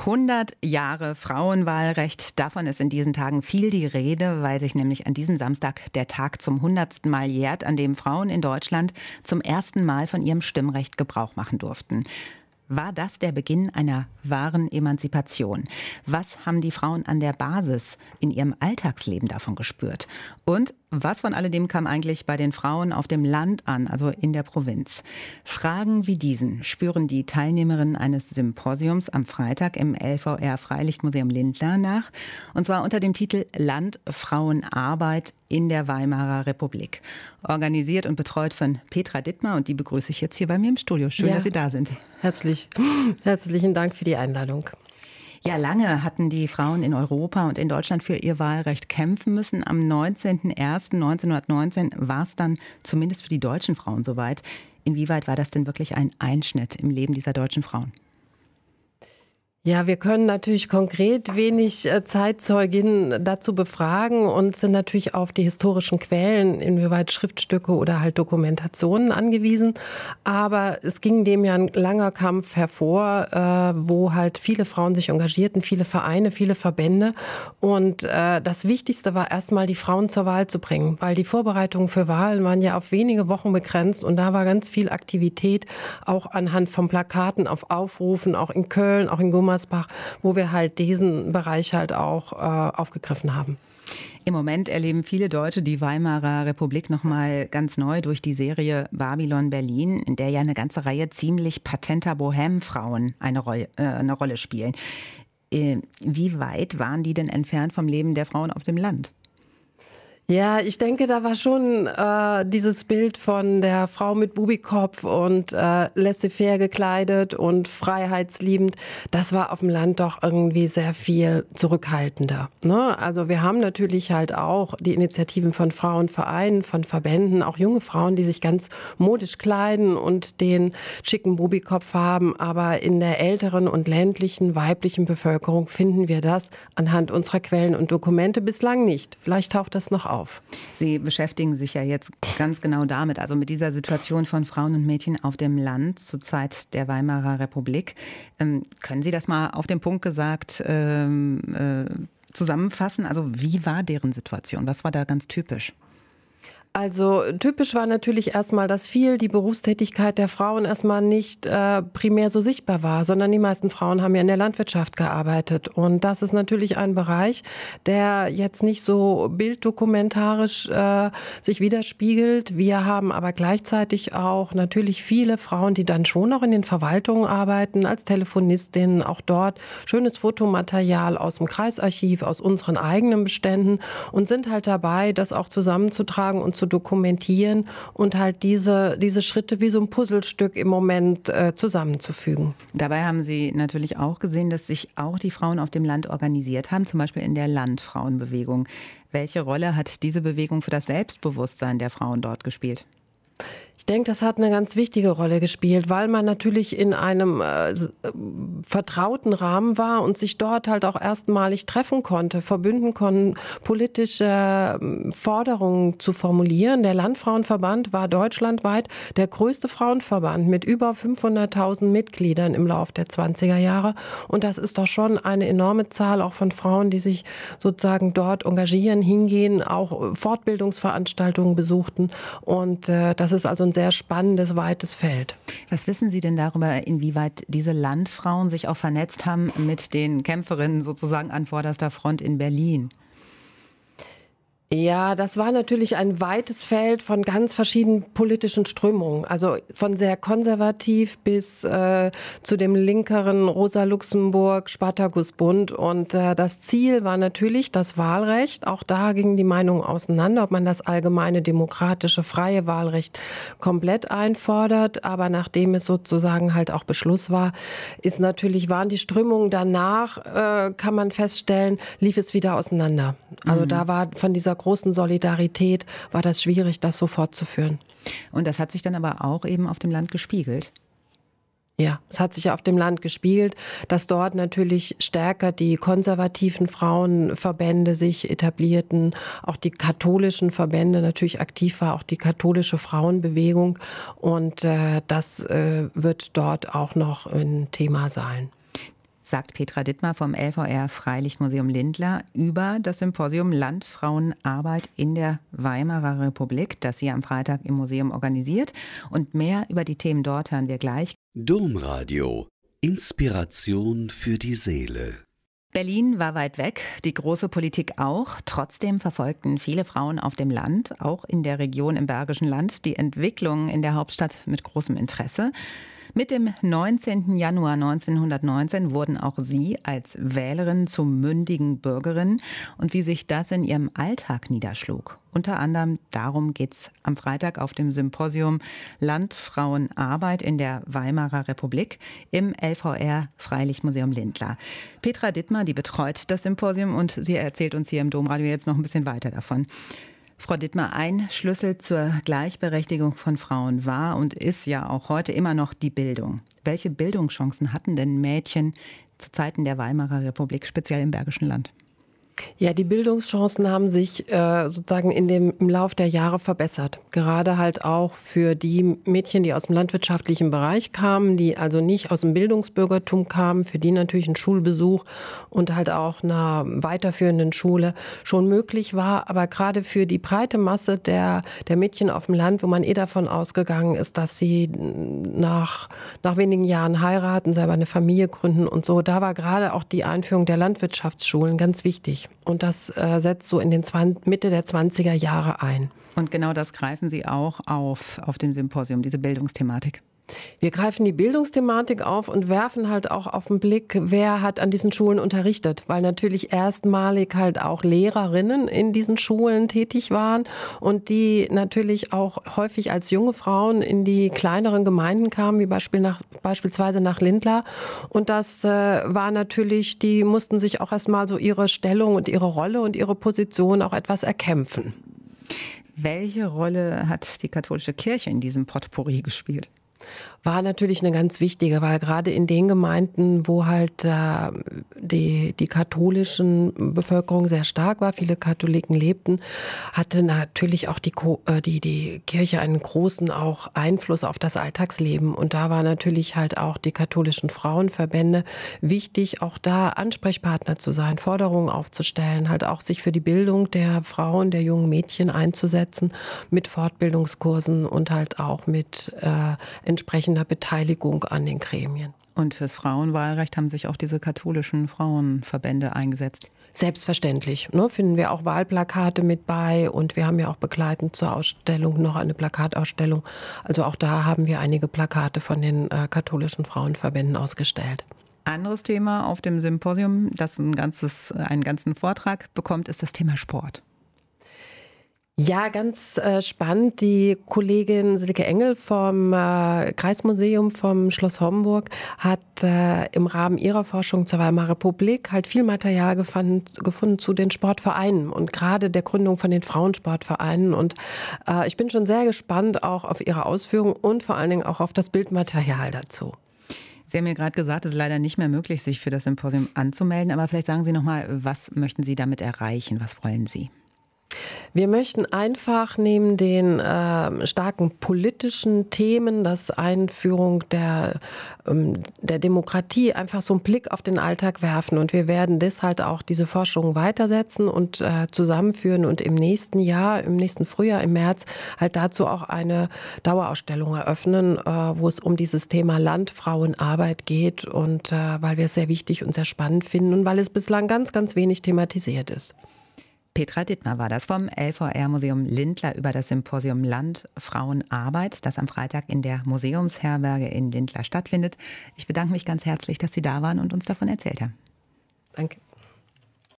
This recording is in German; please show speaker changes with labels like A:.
A: 100 Jahre Frauenwahlrecht, davon ist in diesen Tagen viel die Rede, weil sich nämlich an diesem Samstag der Tag zum 100. Mal jährt, an dem Frauen in Deutschland zum ersten Mal von ihrem Stimmrecht Gebrauch machen durften. War das der Beginn einer wahren Emanzipation? Was haben die Frauen an der Basis in ihrem Alltagsleben davon gespürt? Und was von alledem kam eigentlich bei den Frauen auf dem Land an, also in der Provinz? Fragen wie diesen spüren die Teilnehmerinnen eines Symposiums am Freitag im LVR Freilichtmuseum Lindlar nach. Und zwar unter dem Titel Land, Frauen, Arbeit in der Weimarer Republik. Organisiert und betreut von Petra Dittmar, und die begrüße ich jetzt hier bei mir im Studio. Schön, dass Sie da sind.
B: Herzlichen Dank für die Einladung.
A: Ja, lange hatten die Frauen in Europa und in Deutschland für ihr Wahlrecht kämpfen müssen. Am 19.01.1919 war es dann zumindest für die deutschen Frauen soweit. Inwieweit war das denn wirklich ein Einschnitt im Leben dieser deutschen Frauen?
B: Ja, wir können natürlich konkret wenig Zeitzeuginnen dazu befragen und sind natürlich auf die historischen Quellen, inwieweit Schriftstücke oder halt Dokumentationen angewiesen. Aber es ging dem ja ein langer Kampf hervor, wo halt viele Frauen sich engagierten, viele Vereine, viele Verbände. Und das Wichtigste war erstmal, die Frauen zur Wahl zu bringen, weil die Vorbereitungen für Wahlen waren ja auf wenige Wochen begrenzt und da war ganz viel Aktivität, auch anhand von Plakaten, auf Aufrufen, auch in Köln, auch in Gummersbach, wo wir halt diesen Bereich halt auch aufgegriffen haben.
A: Im Moment erleben viele Deutsche die Weimarer Republik noch mal ganz neu durch die Serie Babylon Berlin, in der ja eine ganze Reihe ziemlich patenter Bohème-Frauen eine Rolle spielen. Wie weit waren die denn entfernt vom Leben der Frauen auf dem Land?
B: Ja, ich denke, da war schon dieses Bild von der Frau mit Bubikopf und laissez-faire gekleidet und freiheitsliebend. Das war auf dem Land doch irgendwie sehr viel zurückhaltender. Ne? Also wir haben natürlich halt auch die Initiativen von Frauenvereinen, von Verbänden, auch junge Frauen, die sich ganz modisch kleiden und den schicken Bubikopf haben. Aber in der älteren und ländlichen weiblichen Bevölkerung finden wir das anhand unserer Quellen und Dokumente bislang nicht. Vielleicht taucht das noch auf.
A: Sie beschäftigen sich ja jetzt ganz genau damit, also mit dieser Situation von Frauen und Mädchen auf dem Land zur Zeit der Weimarer Republik. Können Sie das mal auf den Punkt gesagt zusammenfassen? Also wie war deren Situation? Was war da ganz typisch?
B: Also typisch war natürlich erstmal, dass die Berufstätigkeit der Frauen erstmal nicht primär so sichtbar war, sondern die meisten Frauen haben ja in der Landwirtschaft gearbeitet. Und das ist natürlich ein Bereich, der jetzt nicht so bilddokumentarisch sich widerspiegelt. Wir haben aber gleichzeitig auch natürlich viele Frauen, die dann schon noch in den Verwaltungen arbeiten, als Telefonistinnen, auch dort schönes Fotomaterial aus dem Kreisarchiv, aus unseren eigenen Beständen und sind halt dabei, das auch zusammenzutragen und zu dokumentieren und halt diese Schritte wie so ein Puzzlestück im Moment zusammenzufügen.
A: Dabei haben Sie natürlich auch gesehen, dass sich auch die Frauen auf dem Land organisiert haben, zum Beispiel in der Landfrauenbewegung. Welche Rolle hat diese Bewegung für das Selbstbewusstsein der Frauen dort gespielt?
B: Ich denke, das hat eine ganz wichtige Rolle gespielt, weil man natürlich in einem vertrauten Rahmen war und sich dort halt auch erstmalig treffen konnte, verbünden konnten, politische Forderungen zu formulieren. Der Landfrauenverband war deutschlandweit der größte Frauenverband mit über 500.000 Mitgliedern im Lauf der 20er Jahre. Und das ist doch schon eine enorme Zahl auch von Frauen, die sich sozusagen dort engagieren, hingehen, auch Fortbildungsveranstaltungen besuchten. Und das ist also ein sehr spannendes, weites Feld.
A: Was wissen Sie denn darüber, inwieweit diese Landfrauen sich auch vernetzt haben mit den Kämpferinnen sozusagen an vorderster Front in Berlin?
B: Ja, das war natürlich ein weites Feld von ganz verschiedenen politischen Strömungen. Also von sehr konservativ bis zu dem linkeren Rosa Luxemburg, Spartakusbund. Und das Ziel war natürlich das Wahlrecht. Auch da gingen die Meinungen auseinander, ob man das allgemeine, demokratische, freie Wahlrecht komplett einfordert. Aber nachdem es sozusagen halt auch Beschluss war, waren die Strömungen danach, kann man feststellen, lief es wieder auseinander. Also da war von dieser großen Solidarität war das schwierig, das so fortzuführen.
A: Und das hat sich dann aber auch eben auf dem Land gespiegelt?
B: Ja, es hat sich auf dem Land gespiegelt, dass dort natürlich stärker die konservativen Frauenverbände sich etablierten, auch die katholischen Verbände natürlich aktiv war, auch die katholische Frauenbewegung. Und das wird dort auch noch ein Thema sein.
A: sagt Petra Dittmar vom LVR Freilichtmuseum Lindlar über das Symposium Land, Frauen, Arbeit in der Weimarer Republik, das sie am Freitag im Museum organisiert. Und mehr über die Themen dort hören wir gleich.
C: Domradio. Inspiration für die Seele.
A: Berlin war weit weg, die große Politik auch. Trotzdem verfolgten viele Frauen auf dem Land, auch in der Region im Bergischen Land, die Entwicklung in der Hauptstadt mit großem Interesse. Mit dem 19. Januar 1919 wurden auch sie als Wählerin zu mündigen Bürgerinnen. Und wie sich das in ihrem Alltag niederschlug. Unter anderem darum geht es am Freitag auf dem Symposium Land, Frauen, Arbeit in der Weimarer Republik im LVR Freilichtmuseum Lindlar. Petra Dittmar, die betreut das Symposium und sie erzählt uns hier im Domradio jetzt noch ein bisschen weiter davon. Frau Dittmar, ein Schlüssel zur Gleichberechtigung von Frauen war und ist ja auch heute immer noch die Bildung. Welche Bildungschancen hatten denn Mädchen zu Zeiten der Weimarer Republik, speziell im Bergischen Land?
B: Ja, die Bildungschancen haben sich sozusagen im Lauf der Jahre verbessert. Gerade halt auch für die Mädchen, die aus dem landwirtschaftlichen Bereich kamen, die also nicht aus dem Bildungsbürgertum kamen, für die natürlich ein Schulbesuch und halt auch einer weiterführenden Schule schon möglich war. Aber gerade für die breite Masse der Mädchen auf dem Land, wo man davon ausgegangen ist, dass sie nach wenigen Jahren heiraten, selber eine Familie gründen und so, da war gerade auch die Einführung der Landwirtschaftsschulen ganz wichtig. Und das setzt so in den Mitte der 20er Jahre ein.
A: Und genau das greifen Sie auch auf dem Symposium, diese Bildungsthematik.
B: Wir greifen die Bildungsthematik auf und werfen halt auch auf den Blick, wer hat an diesen Schulen unterrichtet. Weil natürlich erstmalig halt auch Lehrerinnen in diesen Schulen tätig waren und die natürlich auch häufig als junge Frauen in die kleineren Gemeinden kamen, wie beispielsweise nach Lindlar. Und das war natürlich, die mussten sich auch erstmal so ihre Stellung und ihre Rolle und ihre Position auch etwas erkämpfen.
A: Welche Rolle hat die katholische Kirche in diesem Potpourri gespielt?
B: War natürlich eine ganz wichtige, weil gerade in den Gemeinden, wo halt die katholischen Bevölkerung sehr stark war, viele Katholiken lebten, hatte natürlich auch die Kirche einen großen auch Einfluss auf das Alltagsleben. Und da war natürlich halt auch die katholischen Frauenverbände wichtig, auch da Ansprechpartner zu sein, Forderungen aufzustellen, halt auch sich für die Bildung der Frauen, der jungen Mädchen einzusetzen, mit Fortbildungskursen und halt auch mit entsprechender Beteiligung an den Gremien.
A: Und fürs Frauenwahlrecht haben sich auch diese katholischen Frauenverbände eingesetzt?
B: Selbstverständlich. Finden wir auch Wahlplakate mit bei und wir haben ja auch begleitend zur Ausstellung noch eine Plakatausstellung. Also auch da haben wir einige Plakate von den katholischen Frauenverbänden ausgestellt.
A: Anderes Thema auf dem Symposium, das einen ganzen Vortrag bekommt, ist das Thema Sport.
B: Ja, ganz spannend. Die Kollegin Silke Engel vom Kreismuseum vom Schloss Homburg hat im Rahmen ihrer Forschung zur Weimarer Republik halt viel Material gefunden zu den Sportvereinen und gerade der Gründung von den Frauensportvereinen. Und ich bin schon sehr gespannt auch auf ihre Ausführungen und vor allen Dingen auch auf das Bildmaterial dazu.
A: Sie haben mir gerade gesagt, es ist leider nicht mehr möglich, sich für das Symposium anzumelden. Aber vielleicht sagen Sie noch mal, was möchten Sie damit erreichen? Was wollen Sie?
B: Wir möchten einfach neben den starken politischen Themen, das Einführung der Demokratie, einfach so einen Blick auf den Alltag werfen. Und wir werden deshalb auch diese Forschung weitersetzen und zusammenführen und im nächsten Frühjahr, im März, halt dazu auch eine Dauerausstellung eröffnen, wo es um dieses Thema Land, Frauen, Arbeit geht. Und weil wir es sehr wichtig und sehr spannend finden und weil es bislang ganz, ganz wenig thematisiert ist.
A: Petra Dittmar war das vom LVR Museum Lindlar über das Symposium Land, Frauen, Arbeit, das am Freitag in der Museumsherberge in Lindlar stattfindet. Ich bedanke mich ganz herzlich, dass Sie da waren und uns davon erzählt haben.
B: Danke.